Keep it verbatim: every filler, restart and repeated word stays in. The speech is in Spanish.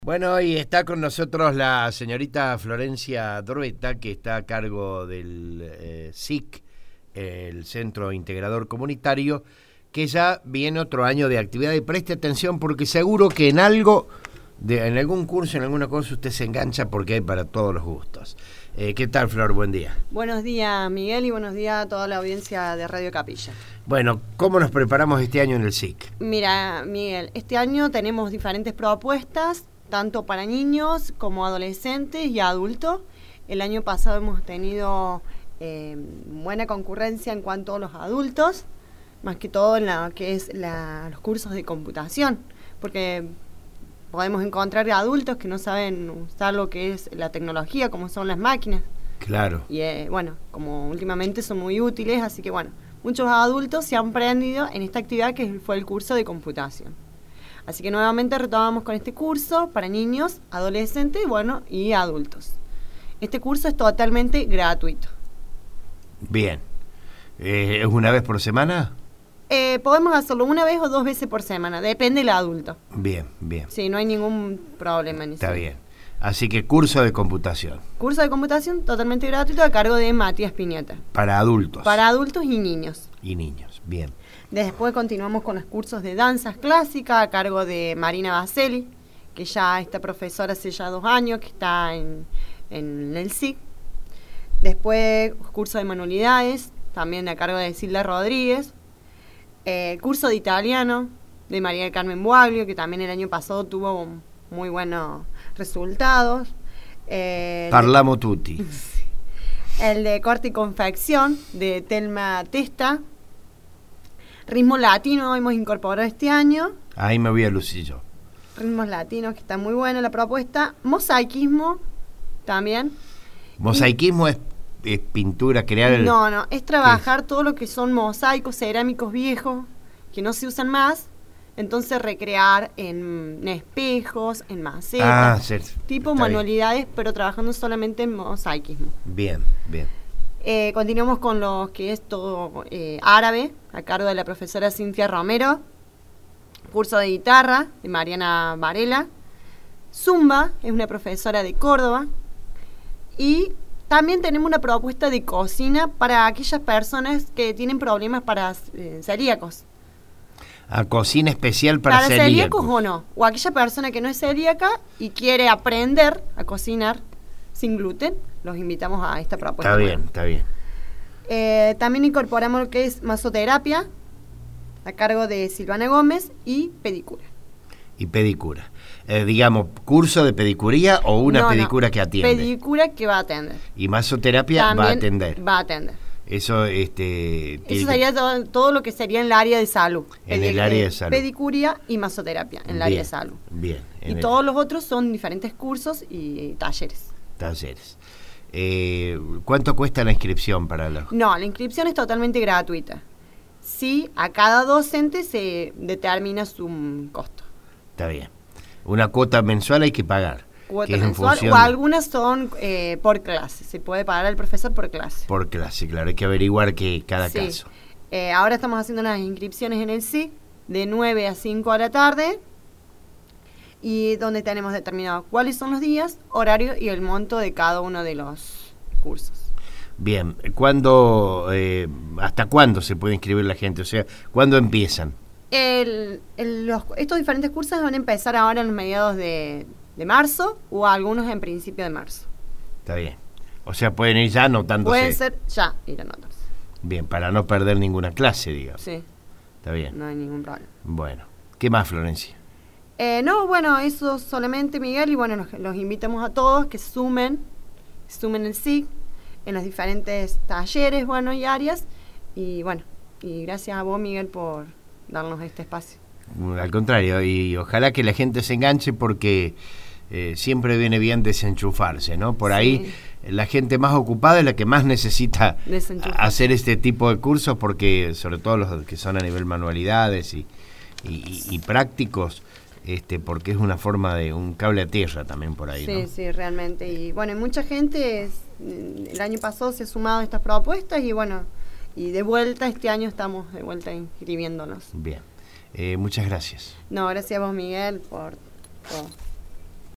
Bueno, y está con nosotros la señorita Florencia Drueta, que está a cargo del eh, S I C, el Centro Integrador Comunitario, que ya viene otro año de actividad. Y preste atención porque seguro que en algo, de, en algún curso, en alguna cosa, usted se engancha porque hay para todos los gustos. Eh, ¿Qué tal, Flor? Buen día. Buenos días, Miguel, y buenos días a toda la audiencia de Radio Capilla. Bueno, ¿cómo nos preparamos este año en el S I C? Mira, Miguel, este año tenemos diferentes propuestas, tanto para niños como adolescentes y adultos. El año pasado hemos tenido eh, buena concurrencia en cuanto a los adultos, más que todo en lo que es la, los cursos de computación, porque podemos encontrar adultos que no saben usar lo que es la tecnología, como son las máquinas. Claro. Y eh, bueno, como últimamente son muy útiles, así que bueno, muchos adultos se han prendido en esta actividad que fue el curso de computación. Así que nuevamente retomamos con este curso para niños, adolescentes, bueno, y adultos. Este curso es totalmente gratuito. Bien. Eh, ¿Es una vez por semana? Eh, podemos hacerlo una vez o dos veces por semana, depende del adulto. Bien, bien. Sí, no hay ningún problema en eso. Está bien. Así que curso de computación. Curso de computación totalmente gratuito a cargo de Matías Piñeta. Para adultos. Para adultos y niños. Y niños, bien. Después continuamos con los cursos de danzas clásicas a cargo de Marina Baseli, que ya esta profesora hace ya dos años que está en, en el S I C. Después curso de manualidades, también a cargo de Silvia Rodríguez. Eh, curso de italiano de María del Carmen Buaglio, que también el año pasado tuvo muy buenos resultados. Eh, Parlamo tutti. El de corte y confección de Telma Testa. Ritmo latino hemos incorporado este año. Ahí me voy a lucir yo. Ritmos latinos, que está muy buena la propuesta. Mosaicismo también. Mosaicismo y, es, es pintura, crear el... No, no, es trabajar todo lo que son mosaicos cerámicos viejos que no se usan más. Entonces recrear en espejos, en macetas, ah, sí, tipo manualidades, bien. Pero trabajando solamente en mosaicismo. Bien, bien. Eh, continuamos con lo que es todo eh, árabe, a cargo de la profesora Cintia Romero. Curso de guitarra de Mariana Varela. Zumba, es una profesora de Córdoba. Y también tenemos una propuesta de cocina para aquellas personas que tienen problemas para eh, celíacos. A cocina especial para, para celíacos. celíacos o no. O aquella persona que no es celíaca y quiere aprender a cocinar sin gluten. Los invitamos a esta propuesta. Está bien, está bien. Eh, también incorporamos lo que es masoterapia, a cargo de Silvana Gómez, y pedicura. Y pedicura. Eh, digamos, ¿curso de pedicuría o una no, pedicura no. que atiende? Pedicura que va a atender. Y masoterapia también va a atender. Va a atender. Eso, este... Eso sería que... todo, todo lo que sería en el área de salud. En el área de salud. Pedicuría y masoterapia en el área de salud. Bien. Y todos el... los otros son diferentes cursos y talleres. Talleres. Eh, ¿Cuánto cuesta la inscripción para los...? No, la inscripción es totalmente gratuita. Sí, a cada docente se determina su costo. Está bien. Una cuota mensual hay que pagar. Cuota mensual, o algunas son eh, por clase. Se puede pagar al profesor por clase. Por clase, claro. Hay que averiguar que cada sí. caso. Eh, ahora estamos haciendo unas inscripciones en el S I C de nueve a cinco de la tarde, y donde tenemos determinado cuáles son los días, horario y el monto de cada uno de los cursos. Bien, ¿cuándo, eh, hasta cuándo se puede inscribir la gente? O sea, ¿cuándo empiezan? El, el, los, estos diferentes cursos van a empezar ahora en los mediados de, de marzo, o algunos en principio de marzo. Está bien. O sea, pueden ir ya anotándose. Pueden ser ya ir anotándose. Bien, para no perder ninguna clase, digamos. Sí. Está bien. No hay ningún problema. Bueno, ¿qué más, Florencia? Eh, no, bueno, eso solamente, Miguel, y bueno, los, los invitamos a todos que sumen, sumen el S I C en los diferentes talleres, bueno, y áreas, y bueno, y gracias a vos, Miguel, por darnos este espacio. Al contrario, y ojalá que la gente se enganche porque eh, siempre viene bien desenchufarse, ¿no? Por sí. Ahí la gente más ocupada es la que más necesita hacer este tipo de cursos, porque sobre todo los que son a nivel manualidades y, y, y, y prácticos, este porque es una forma de un cable a tierra también por ahí, sí, ¿no? Sí, realmente. Y bueno, mucha gente es, el año pasado se ha sumado a estas propuestas y bueno, y de vuelta este año estamos de vuelta inscribiéndonos. Bien, eh, muchas gracias. No, gracias a vos, Miguel, por todo.